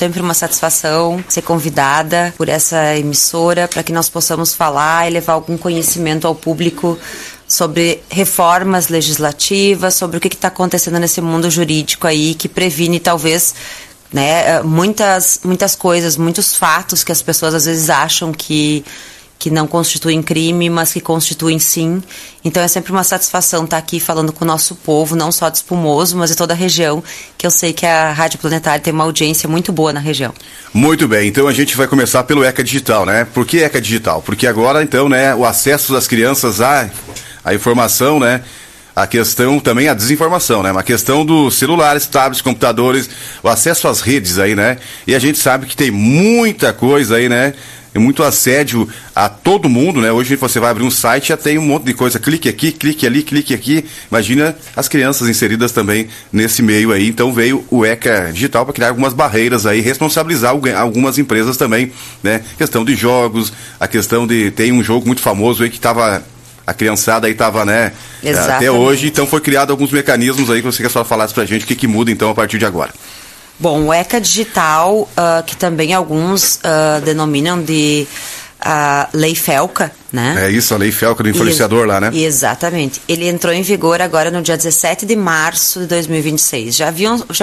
Sempre uma satisfação ser convidada por essa emissora para que nós possamos falar e levar algum conhecimento ao público sobre reformas legislativas, sobre o que está acontecendo nesse mundo jurídico aí, que previne talvez, né, muitas coisas, muitos fatos que as pessoas às vezes acham que não constituem crime, mas que constituem sim. Então é sempre uma satisfação estar aqui falando com o nosso povo, não só de Espumoso, mas de toda a região, que eu sei que a Rádio Planetária tem uma audiência muito boa na região. Muito bem, então a gente vai começar pelo ECA Digital, né? Por que ECA Digital? Porque agora, então, né, o acesso das crianças à informação, né? A questão também, a desinformação, né? A questão dos celulares, tablets, computadores, o acesso às redes aí, né? E a gente sabe que tem muita coisa aí, né? É muito assédio a todo mundo, né? Hoje você vai abrir um site e já tem um monte de coisa. Clique aqui, clique ali, clique aqui. Imagina as crianças inseridas também nesse meio aí. Então veio o ECA Digital para criar algumas barreiras aí, responsabilizar algumas empresas também, né? Questão de jogos, a questão de... Tem um jogo muito famoso aí que estava... A criançada aí estava, né? Exatamente. Até hoje. Então foi criado alguns mecanismos aí que você quer só falar pra gente o que muda então a partir de agora. Bom, o ECA Digital, que também alguns denominam de Lei Felca, né? É isso, a Lei Felca do influenciador lá, né? Exatamente. Ele entrou em vigor agora no dia 17 de março de 2026. Já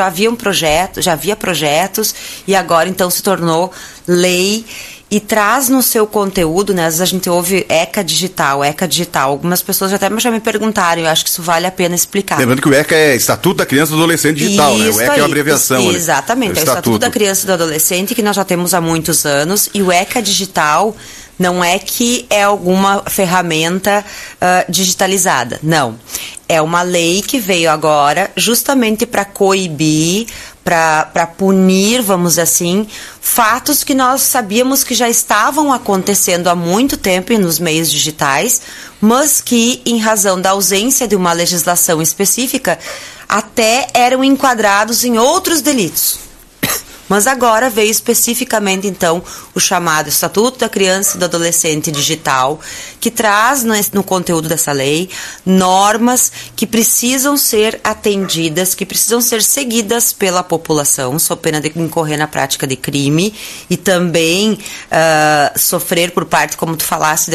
havia projetos e agora então se tornou lei e traz no seu conteúdo, né? Às vezes a gente ouve ECA Digital. Algumas pessoas até já me perguntaram, eu acho que isso vale a pena explicar. Lembrando que o ECA é Estatuto da Criança e do Adolescente Digital, né? O ECA é uma abreviação. Exatamente, é o Estatuto da Criança e do Adolescente, que nós já temos há muitos anos, e o ECA Digital não é que é alguma ferramenta digitalizada, não. É uma lei que veio agora justamente para coibir, para punir, vamos dizer assim, fatos que nós sabíamos que já estavam acontecendo há muito tempo nos meios digitais, mas que, em razão da ausência de uma legislação específica, até eram enquadrados em outros delitos. Mas agora veio especificamente, então, o chamado Estatuto da Criança e do Adolescente Digital, que traz no conteúdo dessa lei normas que precisam ser atendidas, que precisam ser seguidas pela população, sob pena de incorrer na prática de crime e também sofrer por parte, como tu falaste, de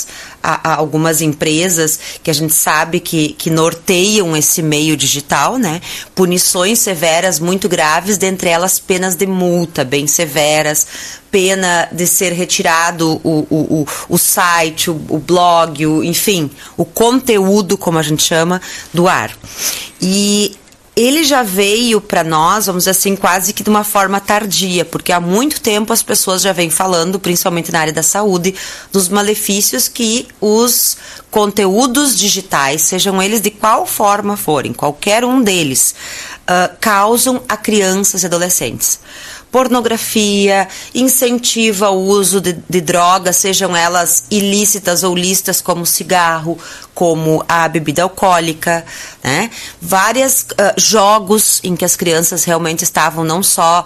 algumas empresas que a gente sabe que norteiam esse meio digital, né? Punições severas muito graves, dentre elas penas de multa bem severas, pena de ser retirado o site, o blog, enfim, o conteúdo, como a gente chama, do ar. E ele já veio para nós, vamos dizer assim, quase que de uma forma tardia, porque há muito tempo as pessoas já vêm falando, principalmente na área da saúde, dos malefícios que os conteúdos digitais, sejam eles de qual forma forem, qualquer um deles, causam a crianças e adolescentes. Pornografia, incentiva o uso de drogas, sejam elas ilícitas ou lícitas, como cigarro, como a bebida alcoólica, né? Vários jogos em que as crianças realmente estavam não só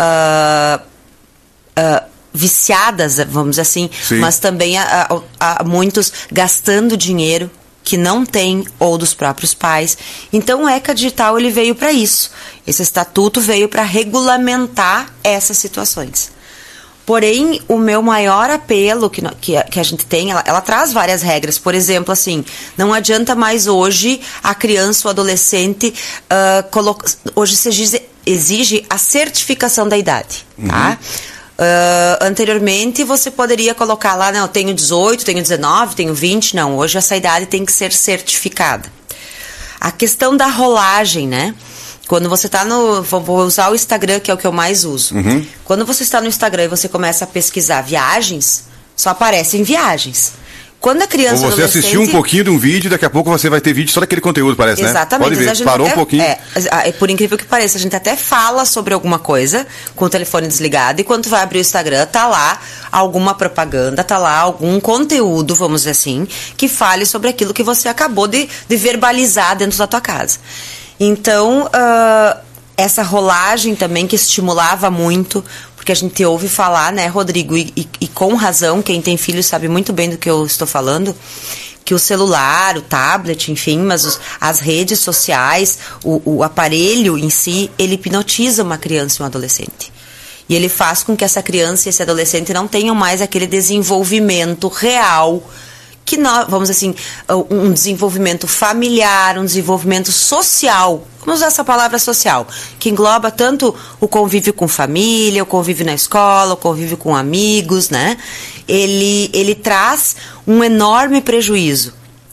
viciadas, vamos dizer assim, sim, mas também há muitos gastando dinheiro que não tem, ou dos próprios pais. Então o ECA Digital ele veio para isso. Esse estatuto veio para regulamentar essas situações. Porém, o meu maior apelo que a gente tem, ela traz várias regras. Por exemplo, assim, não adianta mais hoje a criança ou adolescente, hoje se exige a certificação da idade, tá? Anteriormente você poderia colocar lá, não, eu tenho 18, tenho 19, tenho 20, não, hoje essa idade tem que ser certificada. A questão da rolagem, né? Quando você está vou usar o Instagram, que é o que eu mais uso. Quando você está no Instagram e você começa a pesquisar viagens, só aparecem viagens. Quando a criança ou você assistiu um pouquinho de um vídeo, daqui a pouco você vai ter vídeo só daquele conteúdo, parece, né? Exatamente. Pode ver, parou um pouquinho. Por incrível que pareça, a gente até fala sobre alguma coisa com o telefone desligado, e quando tu vai abrir o Instagram, tá lá alguma propaganda, tá lá algum conteúdo, vamos dizer assim, que fale sobre aquilo que você acabou de verbalizar dentro da tua casa. Então, essa rolagem também que estimulava muito, porque a gente ouve falar, né, Rodrigo, e com razão, quem tem filhos sabe muito bem do que eu estou falando, que o celular, o tablet, enfim, mas as redes sociais, o aparelho em si, ele hipnotiza uma criança e um adolescente. E ele faz com que essa criança e esse adolescente não tenham mais aquele desenvolvimento real, que nós, vamos assim, um desenvolvimento familiar, um desenvolvimento social. Vamos usar essa palavra social, que engloba tanto o convívio com família, o convívio na escola, o convívio com amigos, né? Ele traz um enorme prejuízo.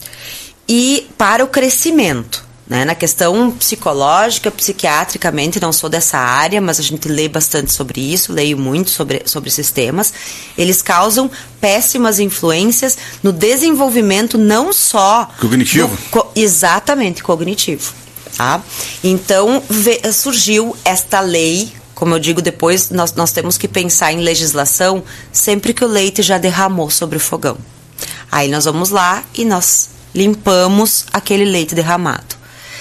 E para o crescimento, né? Na questão psicológica, psiquiatricamente, não sou dessa área, mas a gente lê bastante sobre isso, leio muito sobre esses temas. Eles causam péssimas influências no desenvolvimento não só... Cognitivo? Exatamente, cognitivo. Tá? Então, surgiu esta lei, como eu digo depois, nós temos que pensar em legislação sempre que o leite já derramou sobre o fogão. Aí nós vamos lá e nós limpamos aquele leite derramado.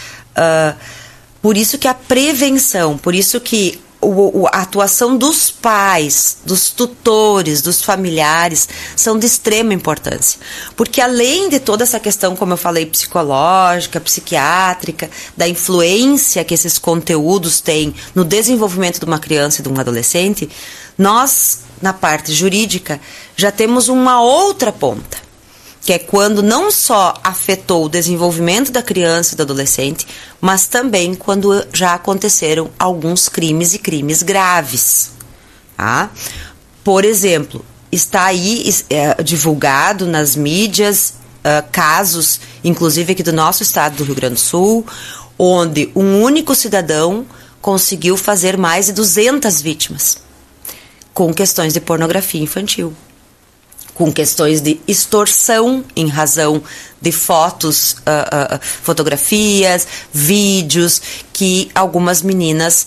Por isso que a prevenção, por isso que a atuação dos pais, dos tutores, dos familiares são de extrema importância. Porque além de toda essa questão, como eu falei, psicológica, psiquiátrica, da influência que esses conteúdos têm no desenvolvimento de uma criança e de um adolescente, nós, na parte jurídica, já temos uma outra ponta, que é quando não só afetou o desenvolvimento da criança e do adolescente, mas também quando já aconteceram alguns crimes e crimes graves. Tá? Por exemplo, está aí divulgado nas mídias casos, inclusive aqui do nosso estado do Rio Grande do Sul, onde um único cidadão conseguiu fazer mais de 200 vítimas com questões de pornografia infantil, com questões de extorsão em razão de fotos, fotografias, vídeos que algumas meninas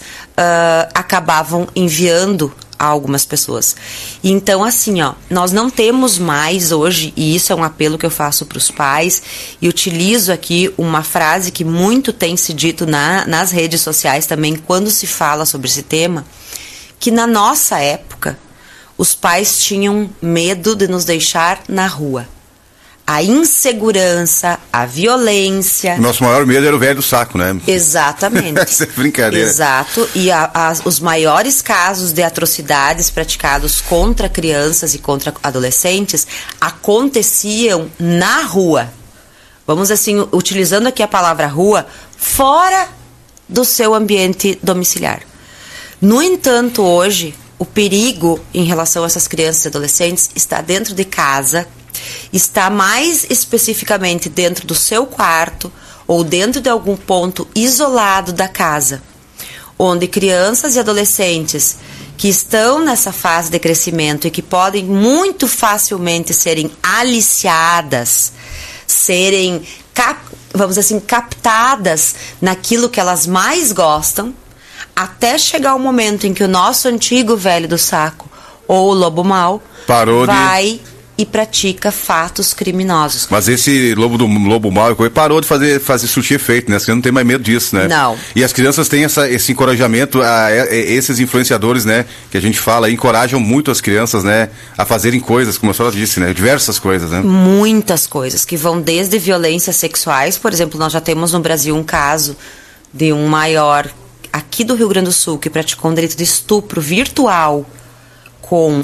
acabavam enviando a algumas pessoas. Então, assim, nós não temos mais hoje, e isso é um apelo que eu faço para os pais, e utilizo aqui uma frase que muito tem se dito nas redes sociais também, quando se fala sobre esse tema, que na nossa época, os pais tinham medo de nos deixar na rua. A insegurança, a violência... O nosso maior medo era o velho do saco, né? Exatamente. Essa é brincadeira. Exato. E os maiores casos de atrocidades praticados contra crianças e contra adolescentes aconteciam na rua. Vamos assim, utilizando aqui a palavra rua, fora do seu ambiente domiciliar. No entanto, hoje, o perigo em relação a essas crianças e adolescentes está dentro de casa, está mais especificamente dentro do seu quarto ou dentro de algum ponto isolado da casa, onde crianças e adolescentes que estão nessa fase de crescimento e que podem muito facilmente serem aliciadas, serem, vamos dizer assim, captadas naquilo que elas mais gostam, até chegar o momento em que o nosso antigo velho do saco, ou o lobo mau, vai e pratica fatos criminosos. Mas esse lobo mau parou de fazer surtir efeito, né? As crianças não têm mais medo disso, né? Não. E as crianças têm esse encorajamento, esses influenciadores, né? Que a gente fala, encorajam muito as crianças, né? A fazerem coisas, como a senhora disse, né? Diversas coisas, né? Muitas coisas, que vão desde violências sexuais. Por exemplo, nós já temos no Brasil um caso de um maior aqui do Rio Grande do Sul que praticou um delito de estupro virtual com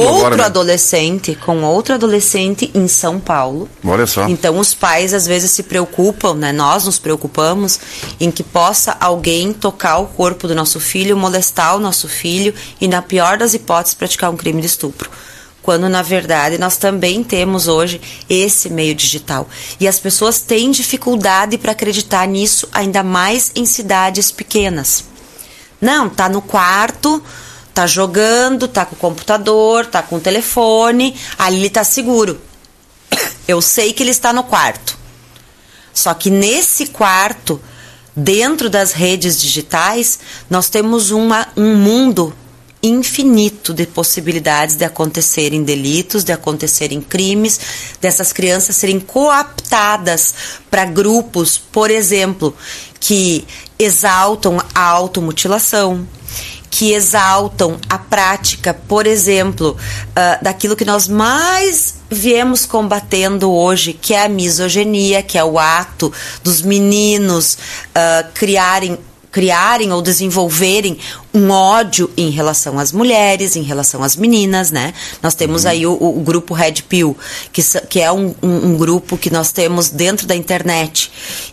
outro adolescente em São Paulo. Olha só. Então os pais às vezes se preocupam, né? Nós nos preocupamos em que possa alguém tocar o corpo do nosso filho, molestar o nosso filho e, na pior das hipóteses, praticar um crime de estupro. Quando, na verdade, nós também temos hoje esse meio digital. E as pessoas têm dificuldade para acreditar nisso, ainda mais em cidades pequenas. Não, tá no quarto, tá jogando, tá com o computador, tá com o telefone, ali ele tá seguro. Eu sei que ele está no quarto. Só que nesse quarto, dentro das redes digitais, nós temos um mundo infinito de possibilidades de acontecerem delitos, de acontecerem crimes, dessas crianças serem cooptadas para grupos, por exemplo, que exaltam a automutilação, que exaltam a prática, por exemplo, daquilo que nós mais viemos combatendo hoje, que é a misoginia, que é o ato dos meninos criarem criarem ou desenvolverem um ódio em relação às mulheres, em relação às meninas, né? Nós temos aí o grupo Red Pill, que é um grupo que nós temos dentro da internet,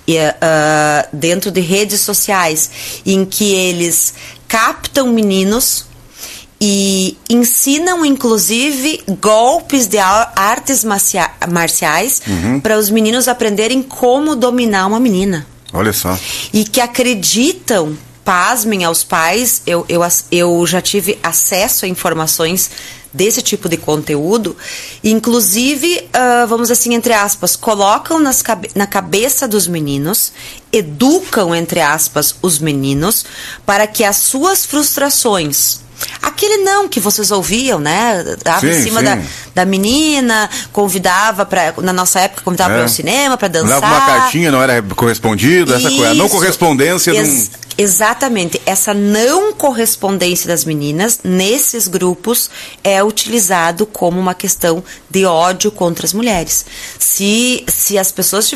dentro de redes sociais, em que eles captam meninos e ensinam, inclusive, golpes de artes marciais para os meninos aprenderem como dominar uma menina. Olha só. E que acreditam, pasmem aos pais, eu já tive acesso a informações desse tipo de conteúdo, inclusive, vamos assim, entre aspas, colocam na cabeça dos meninos, educam, entre aspas, os meninos, para que as suas frustrações... Aquele não que vocês ouviam, né? Dava em cima da menina, convidava na nossa época, convidava para ir ao cinema, para dançar. Dava uma cartinha, não era correspondido, essa coisa. A não correspondência. Exatamente. Essa não correspondência das meninas, nesses grupos, é utilizado como uma questão de ódio contra as mulheres. Se as pessoas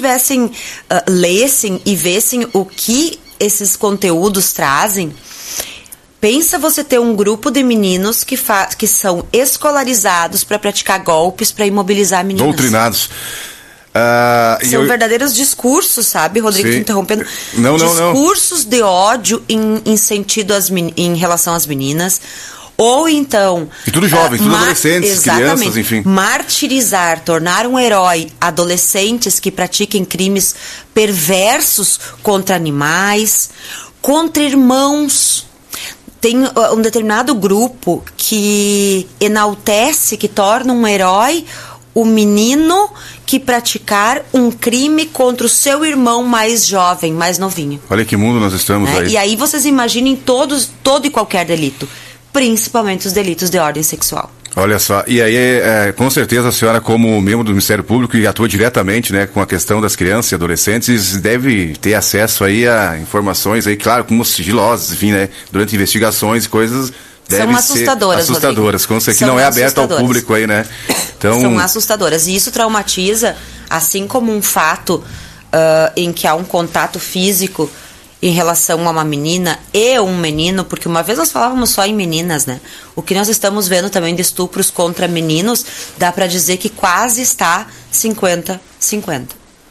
lessem e vissem o que esses conteúdos trazem... Pensa você ter um grupo de meninos que são escolarizados para praticar golpes, para imobilizar meninas. Doutrinados. São verdadeiros discursos, sabe, Rodrigo? Te interrompendo. Não. Discursos de ódio em sentido em relação às meninas. Ou então... E tudo jovens, tudo adolescentes, crianças, enfim. Martirizar, tornar um herói adolescentes que pratiquem crimes perversos contra animais, contra irmãos... Tem um determinado grupo que enaltece, que torna um herói o menino que praticar um crime contra o seu irmão mais jovem, mais novinho. Olha que mundo nós estamos aí. E aí vocês imaginem todo e qualquer delito, principalmente os delitos de ordem sexual. Olha só, e aí, com certeza a senhora, como membro do Ministério Público e atua diretamente, né, com a questão das crianças e adolescentes, deve ter acesso aí a informações aí, claro, como sigilosas, enfim, né, durante investigações e coisas, são assustadoras, assustadoras, com certeza, que não é aberto ao público aí, né. Então... São assustadoras, e isso traumatiza, assim como um fato em que há um contato físico em relação a uma menina e um menino, porque uma vez nós falávamos só em meninas, né? O que nós estamos vendo também de estupros contra meninos, dá para dizer que quase está 50-50.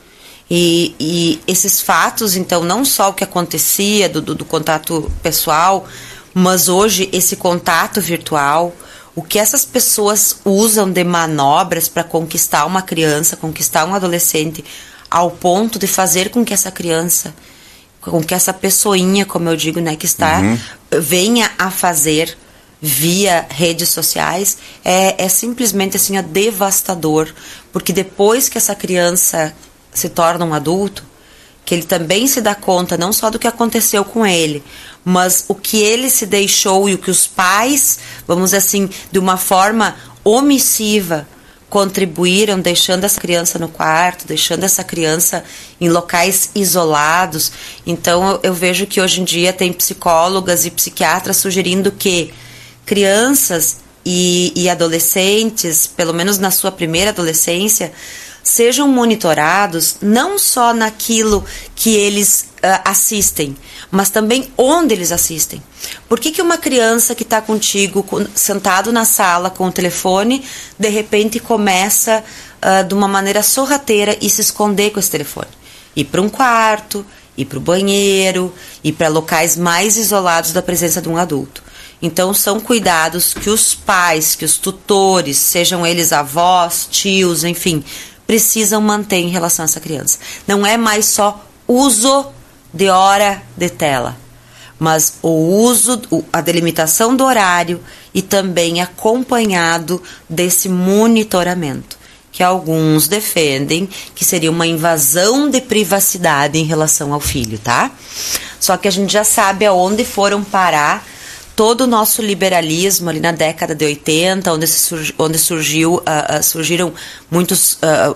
E esses fatos, então, não só o que acontecia do contato pessoal, mas hoje esse contato virtual, o que essas pessoas usam de manobras para conquistar uma criança, conquistar um adolescente, ao ponto de fazer com que essa criança... com que essa pessoinha, como eu digo, né, que está, venha a fazer via redes sociais, é simplesmente assim, devastador, porque depois que essa criança se torna um adulto, que ele também se dá conta não só do que aconteceu com ele, mas o que ele se deixou e o que os pais, vamos dizer assim, de uma forma omissiva, contribuíram, deixando essa criança no quarto, deixando essa criança em locais isolados. Então eu vejo que hoje em dia tem psicólogas e psiquiatras sugerindo que crianças e adolescentes, pelo menos na sua primeira adolescência, sejam monitorados não só naquilo que eles assistem, mas também onde eles assistem. Por que uma criança que está contigo, sentado na sala com o telefone, de repente começa de uma maneira sorrateira e se esconder com esse telefone? Ir para um quarto, ir para o banheiro, ir para locais mais isolados da presença de um adulto. Então são cuidados que os pais, que os tutores, sejam eles avós, tios, enfim, precisam manter em relação a essa criança. Não é mais só uso de hora de tela, mas o uso, a delimitação do horário e também acompanhado desse monitoramento, que alguns defendem que seria uma invasão de privacidade em relação ao filho, tá? Só que a gente já sabe aonde foram parar todo o nosso liberalismo ali na década de 80, onde surgiram muitos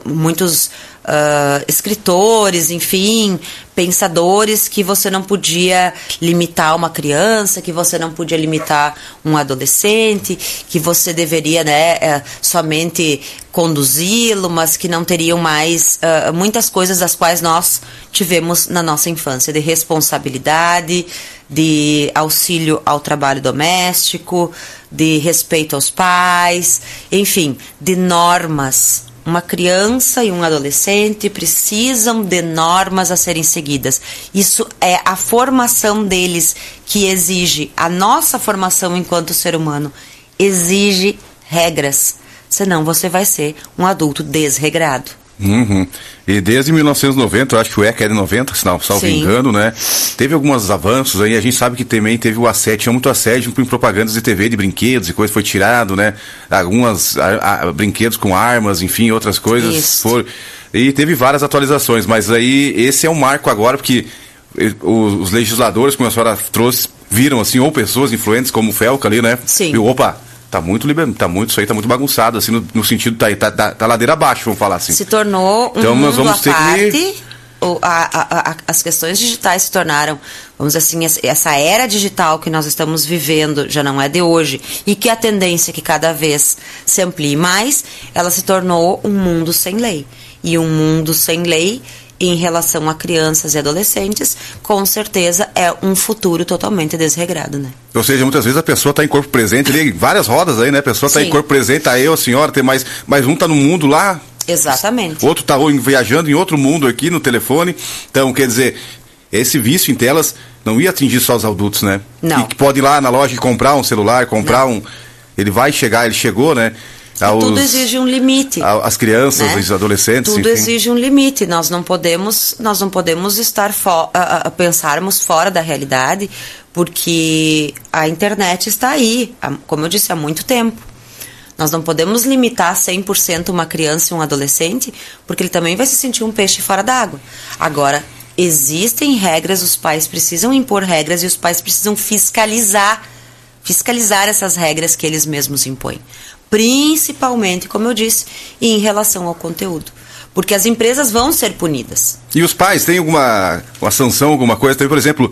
escritores, enfim, pensadores, que você não podia limitar uma criança, que você não podia limitar um adolescente, que você deveria, né, somente conduzi-lo, mas que não teriam mais muitas coisas das quais nós tivemos na nossa infância, de responsabilidade, de auxílio ao trabalho doméstico, de respeito aos pais, enfim, de normas. Uma criança e um adolescente precisam de normas a serem seguidas. Isso é a formação deles que exige, a nossa formação enquanto ser humano exige regras. Senão você vai ser um adulto desregrado. Uhum. E desde 1990, eu acho que o ECA é de 90, se não salvo engano, né? Teve alguns avanços aí, a gente sabe que também teve o assédio, tinha muito assédio em propagandas de TV, de brinquedos e coisas, foi tirado, né? Algumas brinquedos com armas, enfim, outras coisas foram. E teve várias atualizações, mas aí esse é um marco agora, porque os legisladores, como a senhora trouxe, viram assim, ou pessoas influentes como o Felca ali, né? Sim. E opa, isso aí tá muito bagunçado, assim, no sentido, tá ladeira abaixo, vamos falar assim. Se tornou então, nós vamos ter que... As questões digitais se tornaram, vamos dizer assim, essa era digital que nós estamos vivendo já não é de hoje, e que a tendência é que cada vez se amplie mais, ela se tornou um mundo sem lei. E um mundo sem lei, em relação a crianças e adolescentes, com certeza é um futuro totalmente desregrado, né? Ou seja, muitas vezes a pessoa está em corpo presente, ali, várias rodas aí, né? A pessoa está em corpo presente, tá eu, a senhora, tem mais um está no mundo lá. Exatamente. Outro está viajando em outro mundo aqui no telefone. Então, quer dizer, esse vício em telas não ia atingir só os adultos, né? Não. E que pode ir lá na loja e comprar um celular, ele vai chegar, ele chegou, né? Tudo exige um limite. As crianças, né? Os adolescentes. Tudo enfim. exige um limite. Nós não podemos estar pensarmos fora da realidade, porque a internet está aí, como eu disse, há muito tempo. Nós não podemos limitar 100% uma criança e um adolescente, porque ele também vai se sentir um peixe fora d'água. Agora, existem regras, os pais precisam impor regras e os pais precisam fiscalizar essas regras que eles mesmos impõem. Principalmente, como eu disse, em relação ao conteúdo. Porque as empresas vão ser punidas. E os pais têm uma sanção, alguma coisa? Tem, por exemplo,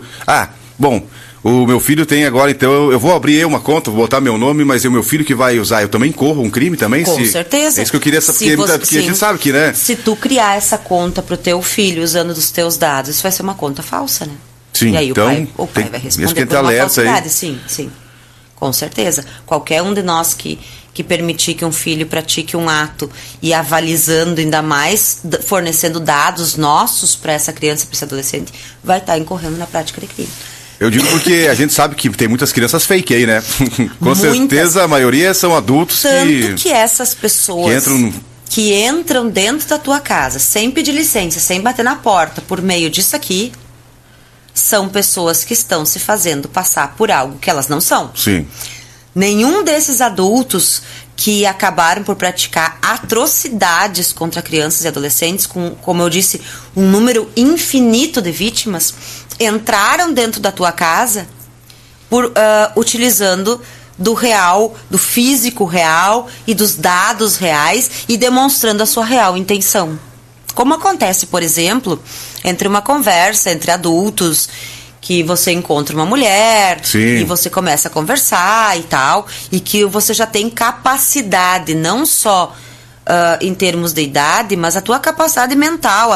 o meu filho tem agora, então eu vou abrir uma conta, vou botar meu nome, mas é o meu filho que vai usar. Eu também corro um crime também? Com certeza. É isso que eu queria saber, porque a gente sabe que, né? Se tu criar essa conta pro teu filho usando dos teus dados, isso vai ser uma conta falsa, né? Sim, e aí então, o pai vai responder que por uma falsidade. Aí. Sim. Com certeza. Qualquer um de nós que permitir que um filho pratique um ato e avalizando ainda mais, fornecendo dados nossos para essa criança, para esse adolescente, vai estar incorrendo na prática de crime. Eu digo porque a gente sabe que tem muitas crianças fake aí, né? Com certeza a maioria são adultos que essas pessoas que entram dentro da tua casa sem pedir licença, sem bater na porta, por meio disso aqui, são pessoas que estão se fazendo passar por algo que elas não são. Sim. Nenhum desses adultos que acabaram por praticar atrocidades contra crianças e adolescentes, como eu disse, um número infinito de vítimas, entraram dentro da tua casa utilizando do real, do físico real e dos dados reais e demonstrando a sua real intenção. Como acontece, por exemplo, entre uma conversa entre adultos, que você encontra uma mulher e você começa a conversar e tal, e que você já tem capacidade, não só em termos de idade, mas a tua capacidade mental,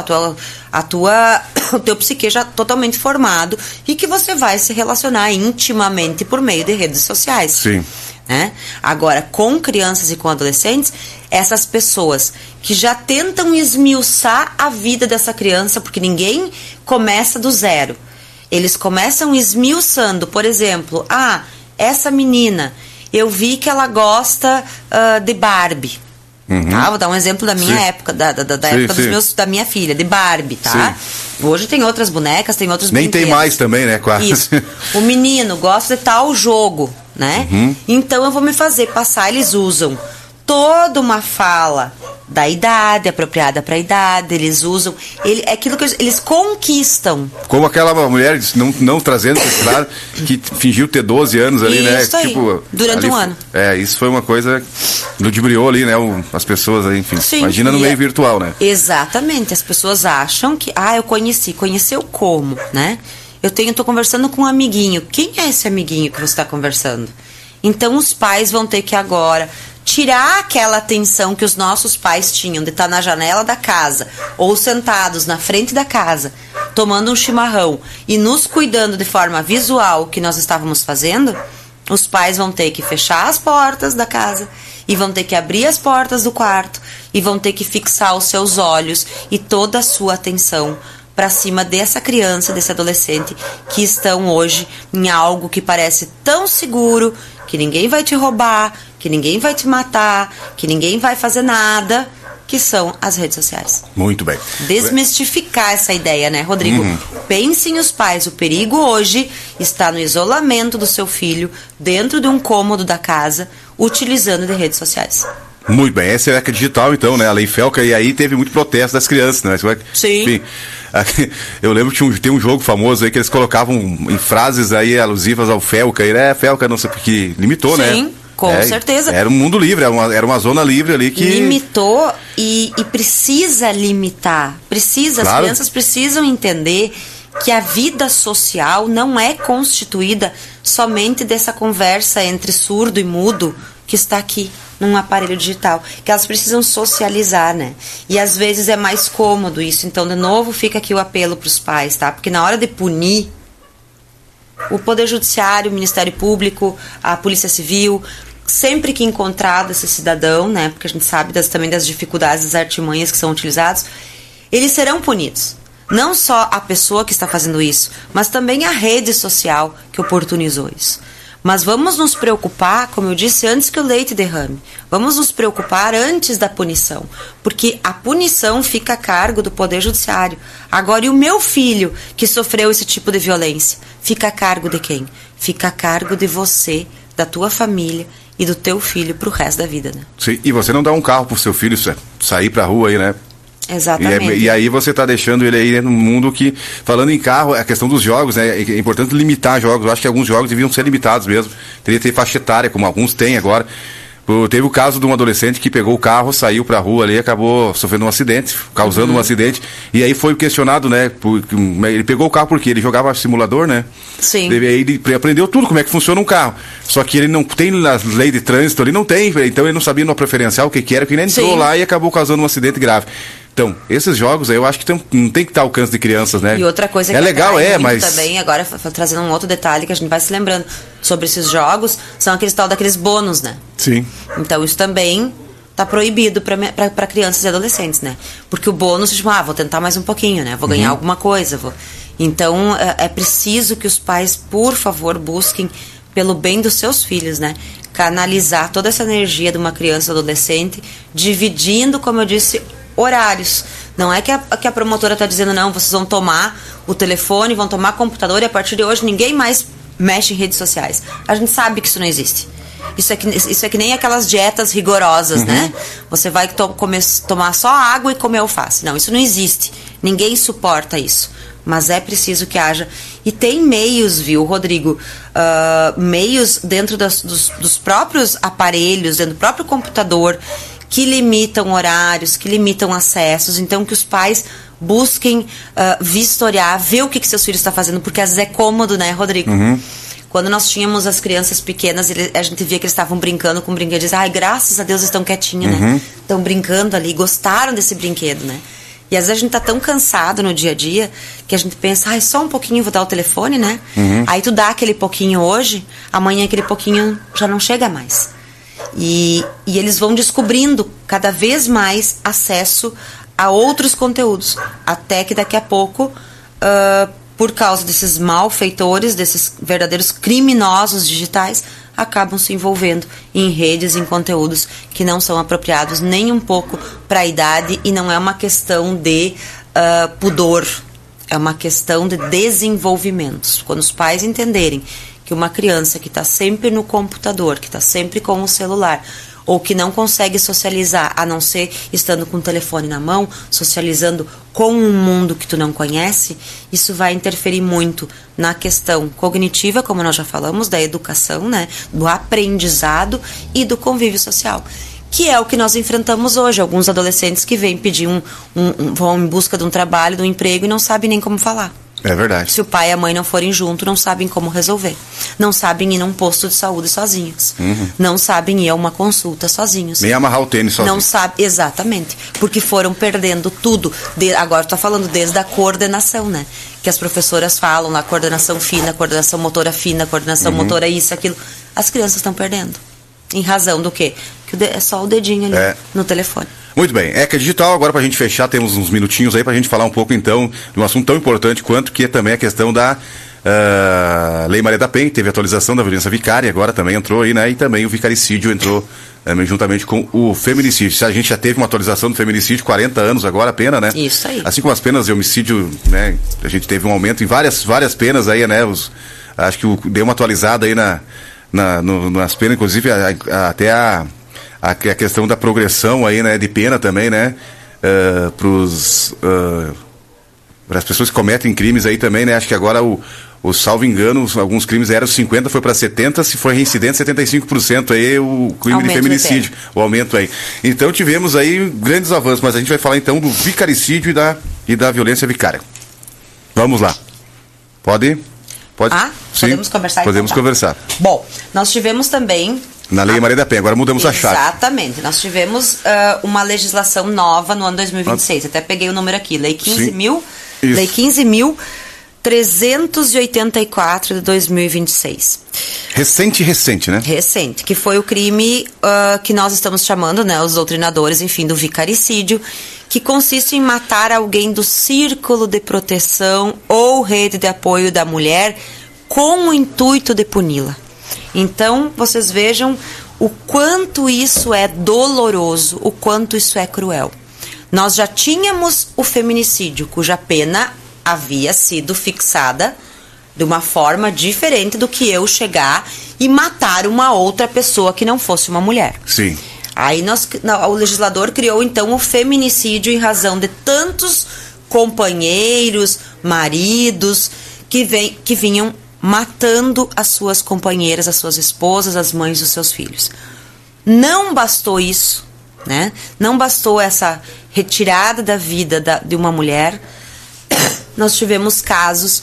o teu psique já totalmente formado, e que você vai se relacionar intimamente por meio de redes sociais. Sim. Né? Agora, com crianças e com adolescentes, essas pessoas que já tentam esmiuçar a vida dessa criança, porque ninguém começa do zero. Eles começam esmiuçando, por exemplo, essa menina, eu vi que ela gosta de Barbie. Uhum. Tá? Vou dar um exemplo da minha época, da época da minha filha, de Barbie, tá? Hoje tem outras bonecas, tem outros Nem brinquedos. tem mais também, né? Quase. Isso. O menino gosta de tal jogo, né? Uhum. Então eu vou me fazer passar, eles usam toda uma fala da idade, apropriada para a idade, eles usam, é aquilo que eles conquistam. Como aquela mulher, não trazendo esse lado, que fingiu ter 12 anos ali, né? Isso aí, tipo, durante um ano. Isso foi uma coisa, ludibriou ali, né? As pessoas aí, enfim. Sim, imagina no meio virtual, né? Exatamente, as pessoas acham que, eu conheceu como, né? Tô conversando com um amiguinho. Quem é esse amiguinho que você está conversando? Então os pais vão ter que agora tirar aquela atenção que os nossos pais tinham de estar na janela da casa ou sentados na frente da casa, tomando um chimarrão e nos cuidando de forma visual que nós estávamos fazendo. Os pais vão ter que fechar as portas da casa e vão ter que abrir as portas do quarto e vão ter que fixar os seus olhos e toda a sua atenção para cima dessa criança, desse adolescente que estão hoje em algo que parece tão seguro, que ninguém vai te roubar, que ninguém vai te matar, que ninguém vai fazer nada, que são as redes sociais. Muito bem. Desmistificar essa ideia, né, Rodrigo? Pensem os pais, o perigo hoje está no isolamento do seu filho dentro de um cômodo da casa, utilizando de redes sociais. Muito bem, essa é a ECA digital, então, né? A Lei Felca, e aí teve muito protesto das crianças, né? Sim. Enfim, eu lembro que tem um jogo famoso aí que eles colocavam em frases aí alusivas ao Felca, e Felca, não sei porque limitou, sim, né? Sim, com certeza. Era um mundo livre, era uma zona livre ali que... Limitou e precisa limitar. Claro. As crianças precisam entender que a vida social não é constituída somente dessa conversa entre surdo e mudo que está aqui num aparelho digital, que elas precisam socializar, né? E às vezes é mais cômodo isso. Então, de novo, fica aqui o apelo para os pais, tá? Porque na hora de punir, o Poder Judiciário, o Ministério Público, a Polícia Civil, sempre que encontrado esse cidadão, né? Porque a gente sabe também das dificuldades, das artimanhas que são utilizadas, eles serão punidos. Não só a pessoa que está fazendo isso, mas também a rede social que oportunizou isso. Mas vamos nos preocupar, como eu disse, antes que o leite derrame. Vamos nos preocupar antes da punição. Porque a punição fica a cargo do Poder Judiciário. Agora, e o meu filho que sofreu esse tipo de violência? Fica a cargo de quem? Fica a cargo de você, da tua família e do teu filho pro resto da vida, né? Sim, e você não dá um carro pro seu filho sair pra rua aí, né? Exatamente. E aí você está deixando ele aí num mundo que, falando em carro, a questão dos jogos, né? É importante limitar jogos. Eu acho que alguns jogos deviam ser limitados mesmo. Teria que ter faixa etária, como alguns têm agora. Teve o caso de um adolescente que pegou o carro, saiu pra rua ali e acabou sofrendo um acidente, causando um acidente. E aí foi questionado, né? Ele pegou o carro porque ele jogava simulador, né? Sim. Ele aprendeu tudo, como é que funciona um carro. Só que ele não tem na lei de trânsito, ele não tem. Então ele não sabia no preferencial o que era, porque ele entrou lá e acabou causando um acidente grave. Então, esses jogos aí eu acho que não tem que estar ao alcance de crianças, né? E outra coisa que legal, mas também, agora trazendo um outro detalhe que a gente vai se lembrando sobre esses jogos, são aqueles tal daqueles bônus, né? Sim. Então isso também tá proibido para crianças e adolescentes, né? Porque o bônus, tipo, vou tentar mais um pouquinho, né? Vou ganhar alguma coisa, Então, é preciso que os pais, por favor, busquem pelo bem dos seus filhos, né? Canalizar toda essa energia de uma criança ou adolescente, dividindo, como eu disse, horários. Não é que a promotora está dizendo, não, vocês vão tomar o telefone, vão tomar computador e a partir de hoje ninguém mais mexe em redes sociais. A gente sabe que isso não existe. Isso é que nem aquelas dietas rigorosas, né? Você vai tomar só água e comer alface. Não, isso não existe. Ninguém suporta isso. Mas é preciso que haja. E tem meios, viu, Rodrigo? Meios dentro dos próprios aparelhos, dentro do próprio computador, que limitam horários, que limitam acessos. Então, que os pais busquem vistoriar, ver o que seus filhos estão fazendo, porque às vezes é cômodo, né, Rodrigo? Quando nós tínhamos as crianças pequenas, a gente via que eles estavam brincando com brinquedos. Graças a Deus estão quietinhos, né? Estão brincando ali, gostaram desse brinquedo, né? E às vezes a gente tá tão cansado no dia a dia que a gente pensa, só um pouquinho vou dar o telefone, né? Aí tu dá aquele pouquinho hoje, amanhã aquele pouquinho já não chega mais. E eles vão descobrindo cada vez mais acesso a outros conteúdos, até que daqui a pouco, por causa desses malfeitores, desses verdadeiros criminosos digitais, acabam se envolvendo em redes, em conteúdos que não são apropriados nem um pouco para a idade, e não é uma questão de pudor, é uma questão de desenvolvimento. Quando os pais entenderem que uma criança que está sempre no computador, que está sempre com o celular, ou que não consegue socializar, a não ser estando com o telefone na mão, socializando com um mundo que tu não conhece, isso vai interferir muito na questão cognitiva, como nós já falamos, da educação, né, do aprendizado e do convívio social, que é o que nós enfrentamos hoje. Alguns adolescentes que vêm pedir vão em busca de um trabalho, de um emprego e não sabem nem como falar. É verdade. Se o pai e a mãe não forem juntos, não sabem como resolver. Não sabem ir num posto de saúde sozinhos. Não sabem ir a uma consulta sozinhos. Nem amarrar o tênis sozinho. Não sabem, exatamente. Porque foram perdendo tudo. Agora tu tá falando desde a coordenação, né? Que as professoras falam na coordenação fina, coordenação motora fina, coordenação motora isso, aquilo. As crianças estão perdendo. Em razão do quê? Que é só o dedinho ali no telefone. Muito bem, ECA Digital, agora para a gente fechar, temos uns minutinhos aí para a gente falar um pouco então de um assunto tão importante quanto que é também a questão da Lei Maria da Penha, teve atualização da violência vicária, agora também entrou aí, né, e também o vicaricídio entrou juntamente com o feminicídio. A gente já teve uma atualização do feminicídio, 40 anos agora a pena, né? Isso aí. Assim como as penas de homicídio, né, a gente teve um aumento em várias penas aí, né, acho que deu uma atualizada aí nas penas, inclusive até a questão da progressão aí, né, de pena também, né, para as pessoas que cometem crimes aí também, né, acho que agora salvo engano, alguns crimes eram 50, foi para 70, se for reincidente 75% aí o crime de feminicídio, o aumento aí. Então tivemos aí grandes avanços, mas a gente vai falar então do vicaricídio e da violência vicária. Vamos lá. Pode? Sim, podemos conversar? Podemos conversar. Bom, nós tivemos também... Na Lei Maria da Penha, agora mudamos a chave. Exatamente, nós tivemos uma legislação nova no ano 2026, até peguei o número aqui, Lei 15.384 de 2026. Recente, né? Recente, que foi o crime que nós estamos chamando, né, os doutrinadores, enfim, do vicaricídio, que consiste em matar alguém do círculo de proteção ou rede de apoio da mulher com o intuito de puni-la. Então, vocês vejam o quanto isso é doloroso, o quanto isso é cruel. Nós já tínhamos o feminicídio, cuja pena havia sido fixada de uma forma diferente do que eu chegar e matar uma outra pessoa que não fosse uma mulher. Sim. Aí o legislador criou, então, o feminicídio em razão de tantos companheiros, maridos, que vinham matando as suas companheiras, as suas esposas, as mães dos seus filhos. Não bastou isso, né? Não bastou essa retirada da vida de uma mulher. Nós tivemos casos,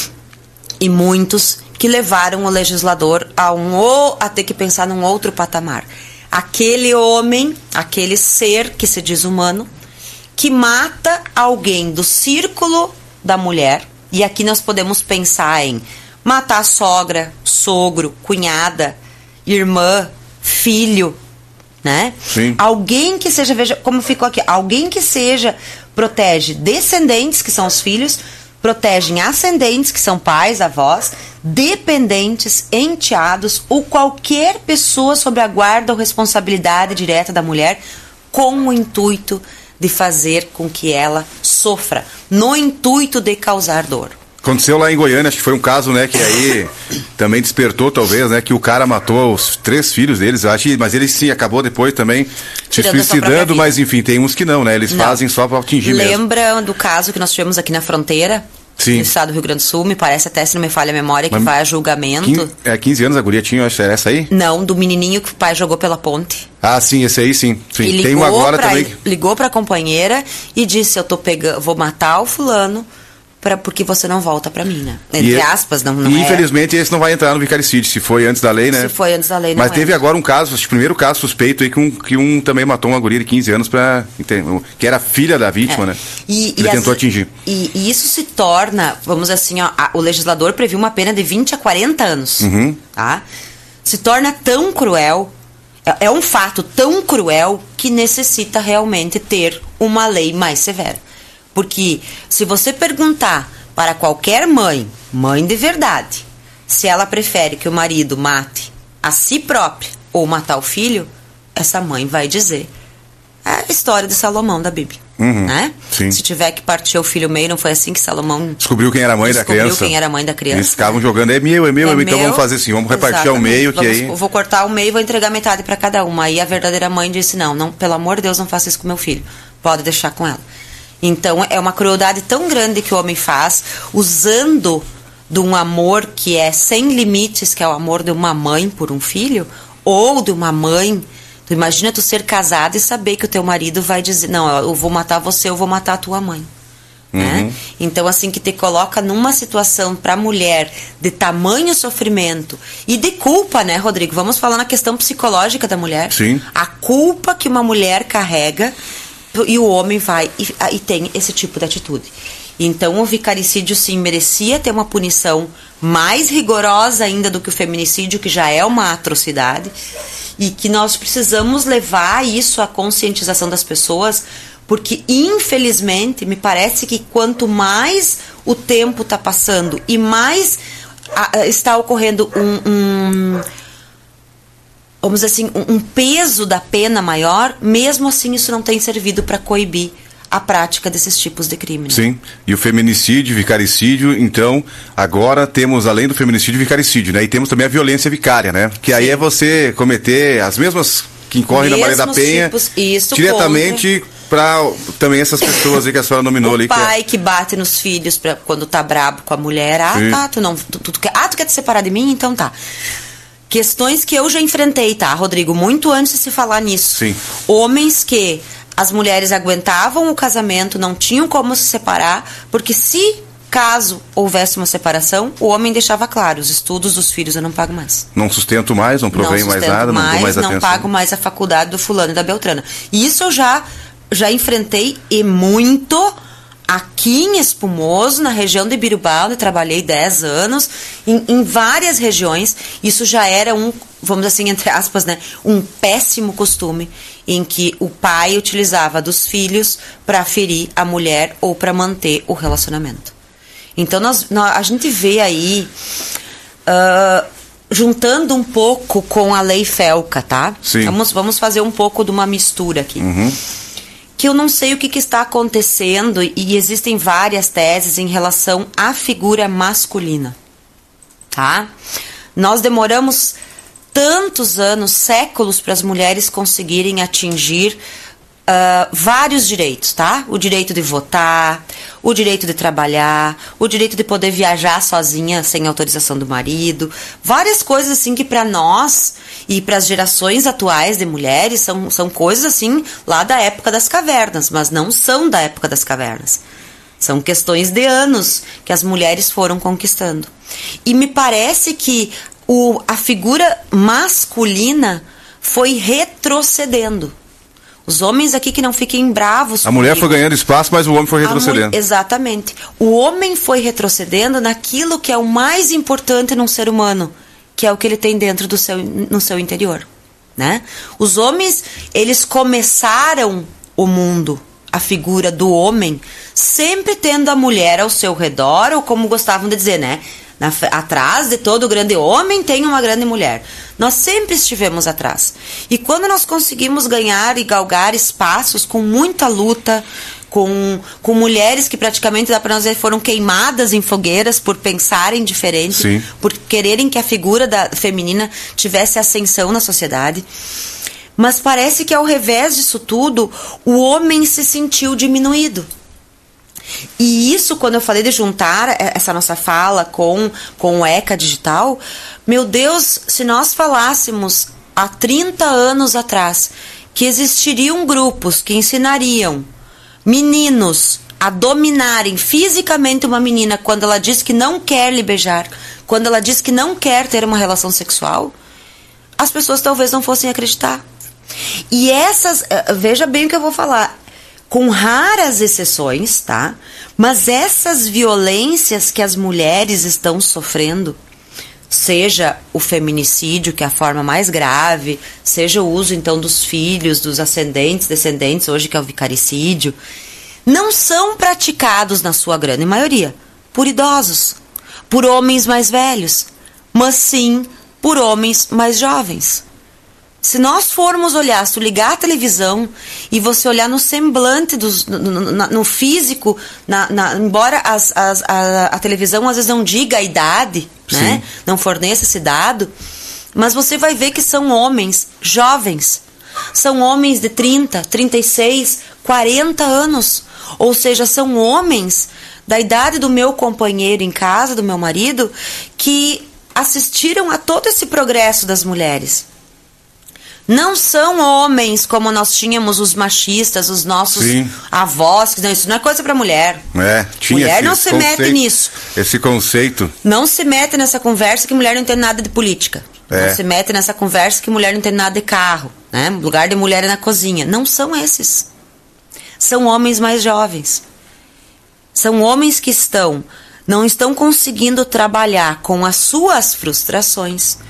e muitos, que levaram o legislador a ter que pensar num outro patamar. Aquele homem, aquele ser que se diz humano, que mata alguém do círculo da mulher, e aqui nós podemos pensar em matar sogra, sogro, cunhada, irmã, filho, né? Sim. Alguém que seja, veja como ficou aqui, alguém que seja, protege descendentes, que são os filhos, protegem ascendentes, que são pais, avós, dependentes, enteados ou qualquer pessoa sob a guarda ou responsabilidade direta da mulher, com o intuito de fazer com que ela sofra, no intuito de causar dor. Aconteceu lá em Goiânia, acho que foi um caso, né, que aí também despertou, talvez, né, que o cara matou os 3 filhos deles, eu acho, mas ele sim acabou depois também se suicidando, mas enfim, tem uns que não, né, eles fazem só para atingir mesmo. Lembra do caso que nós tivemos aqui na fronteira? Sim. No estado do Rio Grande do Sul, me parece até, se não me falha a memória, que vai a julgamento. 15 anos a guria tinha, acho que era essa aí? Não, do menininho que o pai jogou pela ponte. Ah, sim, esse aí sim. E tem um agora também. Ligou pra companheira e disse, vou matar o fulano, porque você não volta pra mim, né? Entre aspas, não e infelizmente esse não vai entrar no vicaricídio, se foi antes da lei, né? Se foi antes da lei, não. Mas teve agora um caso, o primeiro caso suspeito aí, que um também matou uma guria de 15 anos, que era filha da vítima, né? Ele tentou atingir. E isso se torna, vamos assim, o legislador previu uma pena de 20 a 40 anos, tá? Se torna tão cruel, é um fato tão cruel que necessita realmente ter uma lei mais severa. Porque se você perguntar para qualquer mãe de verdade, se ela prefere que o marido mate a si própria ou matar o filho, essa mãe vai dizer: É a história de Salomão da Bíblia. Né? Sim. Se tiver que partir o filho meio, não foi assim que Salomão descobriu quem era a mãe da criança. Descobriu quem era a mãe da criança. Eles ficavam jogando, é meu, então vamos fazer assim, vamos repartir ao meio, que aí... Vou cortar o meio e vou entregar metade para cada uma. Aí a verdadeira mãe disse, não, pelo amor de Deus, não faça isso com meu filho. Pode deixar com ela. Então, é uma crueldade tão grande que o homem faz, usando de um amor que é sem limites, que é o amor de uma mãe por um filho, ou de uma mãe. Tu imagina tu ser casado e saber que o teu marido vai dizer, não, eu vou matar você, eu vou matar a tua mãe. Né? Então, assim, que te coloca numa situação para a mulher de tamanho sofrimento e de culpa, né, Rodrigo? Vamos falar na questão psicológica da mulher. Sim. A culpa que uma mulher carrega e o homem vai e tem esse tipo de atitude. Então, o vicaricídio, sim, merecia ter uma punição mais rigorosa ainda do que o feminicídio, que já é uma atrocidade, e que nós precisamos levar isso à conscientização das pessoas, porque, infelizmente, me parece que quanto mais o tempo está passando e mais está ocorrendo vamos dizer assim, um peso da pena maior, mesmo assim isso não tem servido para coibir a prática desses tipos de crime. Né? Sim, e o feminicídio, vicaricídio, então, agora temos, além do feminicídio, vicaricídio, né? E temos também a violência vicária, né? Que aí é você cometer as mesmas que incorrem na Maria da Penha, tipos, isso, diretamente para também essas pessoas aí que a senhora nominou ali. O pai que bate nos filhos quando tá brabo com a mulher. Tu quer te separar de mim? Então tá. Questões que eu já enfrentei, tá, Rodrigo? Muito antes de se falar nisso. Sim. Homens que as mulheres aguentavam o casamento, não tinham como se separar, porque caso houvesse uma separação, o homem deixava claro, os estudos dos filhos eu não pago mais. Não sustento mais, não proveio mais nada, não dou mais atenção. Não pago mais a faculdade do fulano e da Beltrana. E isso eu já enfrentei e muito aqui em Espumoso, na região de Birubal, onde trabalhei 10 anos, em várias regiões. Isso já era vamos dizer assim, entre aspas, né, um péssimo costume em que o pai utilizava dos filhos para ferir a mulher ou para manter o relacionamento. Então, a gente vê aí, juntando um pouco com a lei Felca, tá? Sim. Vamos fazer um pouco de uma mistura aqui. Que eu não sei o que está acontecendo e existem várias teses em relação à figura masculina, tá? Nós demoramos tantos anos, séculos, para as mulheres conseguirem atingir vários direitos, tá? O direito de votar, o direito de trabalhar, o direito de poder viajar sozinha sem autorização do marido, várias coisas assim que para nós e para as gerações atuais de mulheres são coisas assim lá da época das cavernas, mas não são da época das cavernas. São questões de anos que as mulheres foram conquistando. E me parece que a figura masculina foi retrocedendo. Os homens aqui que não fiquem bravos. A mulher foi ganhando espaço, mas o homem foi retrocedendo. Exatamente. O homem foi retrocedendo naquilo que é o mais importante num ser humano, que é o que ele tem dentro no seu interior, né? Os homens, eles começaram o mundo, a figura do homem, sempre tendo a mulher ao seu redor, ou como gostavam de dizer, né? Atrás de todo grande homem tem uma grande mulher. Nós sempre estivemos atrás. E quando nós conseguimos ganhar e galgar espaços com muita luta, com mulheres que praticamente, dá para nós dizer, foram queimadas em fogueiras por pensarem diferente, Sim. por quererem que a figura feminina tivesse ascensão na sociedade. Mas parece que ao revés disso tudo, o homem se sentiu diminuído. E isso, quando eu falei de juntar essa nossa fala com o ECA Digital, meu Deus, se nós falássemos há 30 anos atrás que existiriam grupos que ensinariam meninos a dominarem fisicamente uma menina quando ela diz que não quer lhe beijar, quando ela diz que não quer ter uma relação sexual, as pessoas talvez não fossem acreditar. E veja bem o que eu vou falar, com raras exceções, tá? Mas essas violências que as mulheres estão sofrendo, seja o feminicídio, que é a forma mais grave, seja o uso, então, dos filhos, dos descendentes, hoje que é o vicaricídio, não são praticados, na sua grande maioria, por idosos, por homens mais velhos, mas sim por homens mais jovens. Se nós formos olhar, se tu ligar a televisão e você olhar no semblante, no físico, embora a televisão às vezes não diga a idade, né? Não forneça esse dado, mas você vai ver que são homens jovens. São homens de 30, 36, 40 anos. Ou seja, são homens da idade do meu companheiro em casa, do meu marido, que assistiram a todo esse progresso das mulheres. Não são homens como nós tínhamos os machistas, os nossos avós, que não, isso não é coisa para mulher. Tinha mulher não se mete nisso. Esse conceito. Não se mete nessa conversa que mulher não entende nada de política. Não se mete nessa conversa que mulher não entende nada de carro, né? O lugar de mulher é na cozinha. Não são esses. São homens mais jovens. São homens que não estão conseguindo trabalhar com as suas frustrações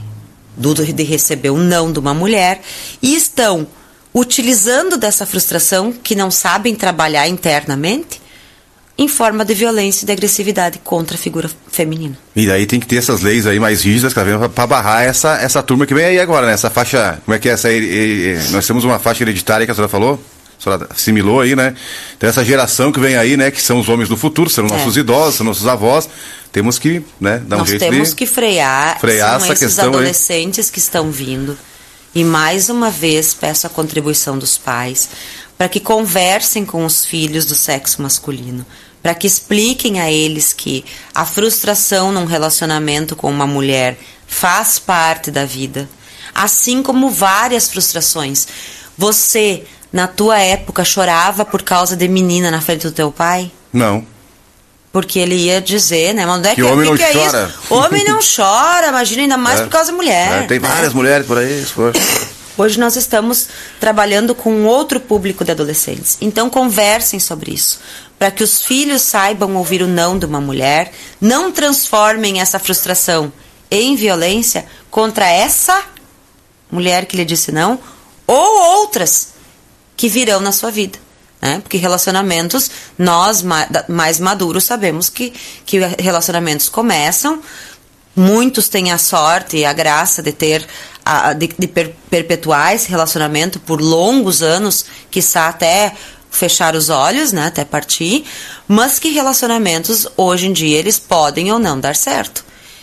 de receber o não de uma mulher e estão utilizando dessa frustração que não sabem trabalhar internamente em forma de violência e de agressividade contra a figura feminina. E daí tem que ter essas leis aí mais rígidas para barrar essa turma que vem aí agora, né? Essa faixa, como é que é essa? Nós temos uma faixa hereditária que a senhora falou? A senhora assimilou aí, né? Então essa geração que vem aí, né? Que são os homens do futuro, serão nossos idosos, são nossos avós. Temos que, né, dar um jeito de... Nós temos que frear são essa esses questão adolescentes aí que estão vindo. E mais uma vez peço a contribuição dos pais para que conversem com os filhos do sexo masculino, para que expliquem a eles que a frustração num relacionamento com uma mulher faz parte da vida, assim como várias frustrações. Você, na tua época, chorava por causa de menina na frente do teu pai? Não. Porque ele ia dizer, né? Mas que homem não chora. É isso? Homem não chora, imagina, ainda mais por causa da mulher. Tem várias mulheres por aí. Hoje nós estamos trabalhando com outro público de adolescentes. Então conversem sobre isso. Para que os filhos saibam ouvir o não de uma mulher. Não transformem essa frustração em violência contra essa mulher que lhe disse não. Ou outras que virão na sua vida. Né? Porque relacionamentos, nós mais maduros sabemos que relacionamentos começam, muitos têm a sorte e a graça de ter de perpetuar esse relacionamento por longos anos, quiçá até fechar os olhos, né? Até partir, mas que relacionamentos hoje em dia eles podem ou não dar certo.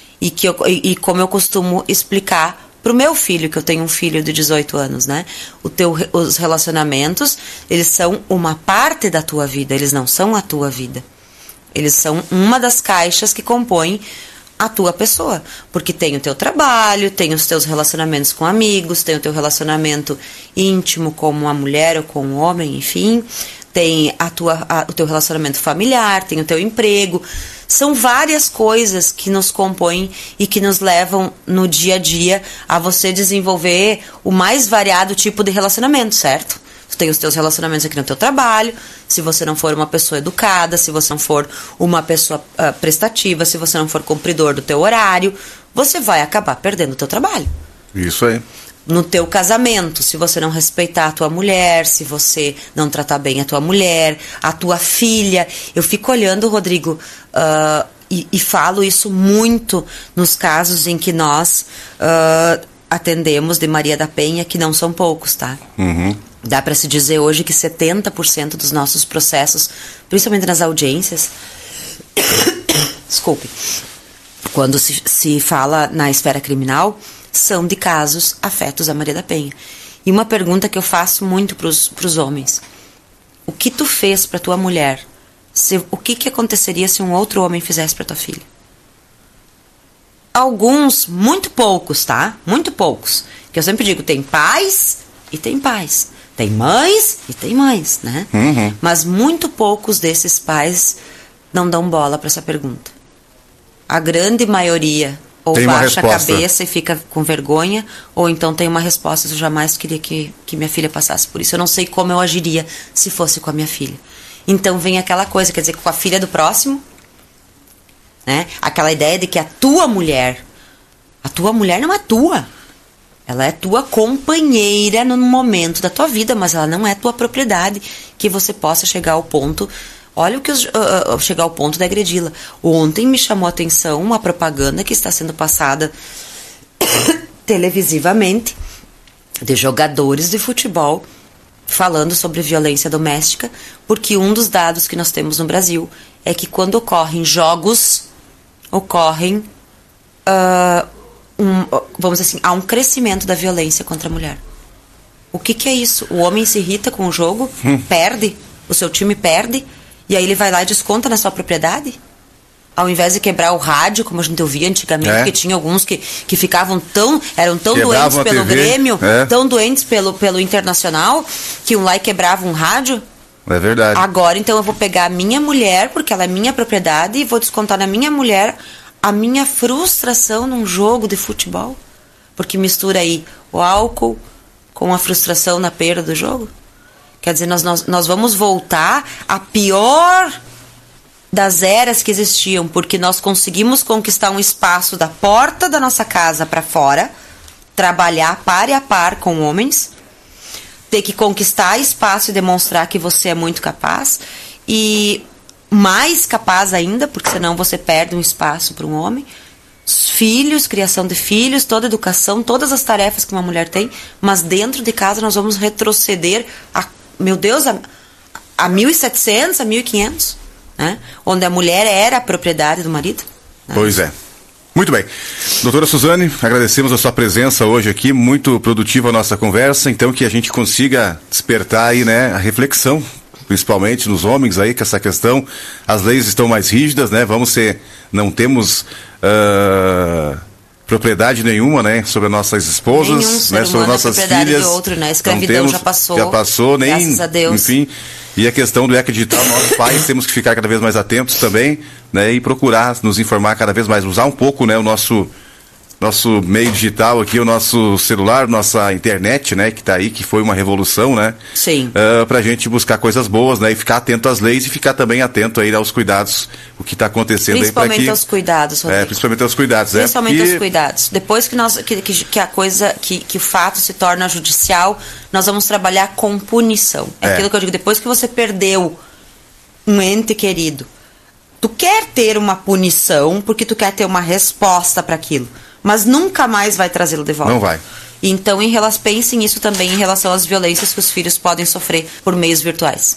E como eu costumo explicar pro meu filho, que eu tenho um filho de 18 anos, né? Os relacionamentos, eles são uma parte da tua vida, eles não são a tua vida. Eles são uma das caixas que compõem a tua pessoa. Porque tem o teu trabalho, tem os teus relacionamentos com amigos, tem o teu relacionamento íntimo com uma mulher ou com um homem, enfim. Tem o teu relacionamento familiar, tem o teu emprego. São várias coisas que nos compõem e que nos levam no dia a dia a você desenvolver o mais variado tipo de relacionamento, certo? Tu tem os teus relacionamentos aqui no teu trabalho, se você não for uma pessoa educada, se você não for uma pessoa prestativa, se você não for cumpridor do teu horário, você vai acabar perdendo o teu trabalho. Isso aí. No teu casamento, se você não respeitar a tua mulher, se você não tratar bem a tua mulher, a tua filha. Eu fico olhando, Rodrigo, e falo isso muito nos casos em que nós atendemos de Maria da Penha, que não são poucos, tá? Uhum. Dá para se dizer hoje que 70% dos nossos processos, principalmente nas audiências, desculpe, quando se fala na esfera criminal, são de casos afetos a Maria da Penha. E uma pergunta que eu faço muito pros homens: o que tu fez pra tua mulher? O que aconteceria se um outro homem fizesse pra tua filha? Alguns, muito poucos, tá? Muito poucos. Que eu sempre digo, tem pais e tem pais. Tem mães e tem mães, né? Uhum. Mas muito poucos desses pais não dão bola pra essa pergunta. A grande maioria ou baixa a cabeça e fica com vergonha, ou então tem uma resposta: eu jamais queria que minha filha passasse por isso. Eu não sei como eu agiria se fosse com a minha filha. Então vem aquela coisa, quer dizer, com a filha do próximo, né? Aquela ideia de que a tua mulher não é tua. Ela é tua companheira no momento da tua vida, mas ela não é tua propriedade, que você possa chegar ao ponto... Olha o que chegar ao ponto de agredi-la. Ontem me chamou a atenção uma propaganda que está sendo passada televisivamente de jogadores de futebol falando sobre violência doméstica, porque um dos dados que nós temos no Brasil é que quando ocorrem jogos, ocorrem, vamos dizer assim, há um crescimento da violência contra a mulher. O que é isso? O homem se irrita com o jogo, perde, o seu time perde, e aí ele vai lá e desconta na sua propriedade? Ao invés de quebrar o rádio, como a gente ouvia antigamente, que tinha alguns que eram tão doentes pelo Grêmio, tão doentes pelo Internacional, que iam lá e quebravam um rádio. É verdade. Agora, então, eu vou pegar a minha mulher, porque ela é minha propriedade, e vou descontar na minha mulher a minha frustração num jogo de futebol. Porque mistura aí o álcool com a frustração na perda do jogo. Quer dizer, nós vamos voltar à pior das eras que existiam, porque nós conseguimos conquistar um espaço da porta da nossa casa para fora, trabalhar par e a par com homens, ter que conquistar espaço e demonstrar que você é muito capaz, e mais capaz ainda, porque senão você perde um espaço para um homem. Filhos, criação de filhos, toda a educação, todas as tarefas que uma mulher tem, mas dentro de casa nós vamos retroceder meu Deus, a 1700, a 1500, né? Onde a mulher era a propriedade do marido. Né? Pois é. Muito bem. Doutora Suzane, agradecemos a sua presença hoje aqui, muito produtiva a nossa conversa, então que a gente consiga despertar aí, né, a reflexão, principalmente nos homens aí, com essa questão, as leis estão mais rígidas, né, não temos propriedade nenhuma, né, sobre as nossas esposas, né, sobre nossas filhas. De outro, né? A escravidão já passou, graças a Deus. Enfim, e a questão do ECA digital, nós pais temos que ficar cada vez mais atentos também, né, e procurar nos informar cada vez mais, usar um pouco, né, o nosso meio digital aqui, o nosso celular, nossa internet, né, que está aí, que foi uma revolução, né? Sim. Pra gente buscar coisas boas, né, e ficar atento às leis e ficar também atento aí aos cuidados, o que está acontecendo aí para Principalmente aos cuidados, Rodrigo. Principalmente aos cuidados, Principalmente aos cuidados. Depois que o fato se torna judicial, nós vamos trabalhar com punição. É aquilo que eu digo, depois que você perdeu um ente querido, tu quer ter uma punição porque tu quer ter uma resposta para aquilo, mas nunca mais vai trazê-lo de volta. Não vai. Então, pensem isso também em relação às violências que os filhos podem sofrer por meios virtuais.